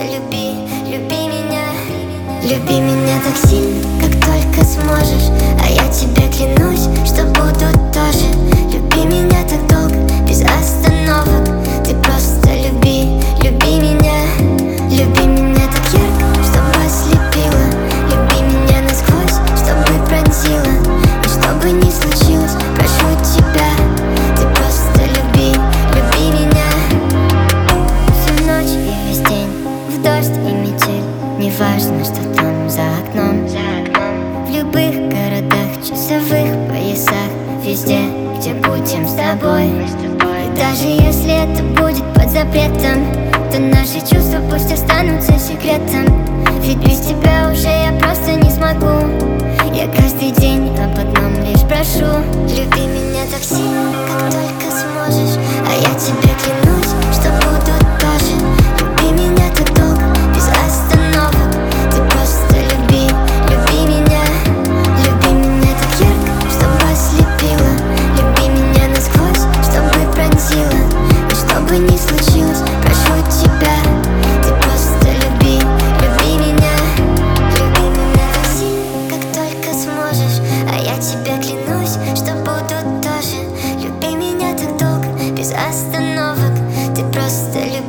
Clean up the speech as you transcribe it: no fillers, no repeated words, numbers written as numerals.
люби, люби меня. Люби меня так сильно, как только сможешь, а я тебе клянусь, что буду тоже. Люби меня так долго, без остановок. Ты просто люби, люби меня. Люби меня так ярко, чтобы ослепила. Люби меня насквозь, чтобы пронзила. И что бы ни случилось, прошу тебя, ты просто люби, люби меня. Всю ночь и весь день, в дождь и метель, неважно, что там за окном. В любых городах, часовых поясах, везде, где будем с тобой. И даже если это будет под запретом, то наши чувства пусть останутся секретом. Ведь без тебя уже я просто не смогу. Я каждый день об одном лишь прошу: люби меня так сильно, как только сможешь, а я тебе клянусь, что буду тоже. Люби меня так долго, без остановок. Ты просто люби, люби меня. Люби меня так ярко, чтобы ослепила. Люби меня насквозь, чтобы пронзила. И что бы ни случилось, прошу тебя, ты просто люби, люби меня. Люби меня так сильно, как только сможешь, а я тебе клянусь, что буду тоже. Люби меня так долго, без остановок. Ты просто люби.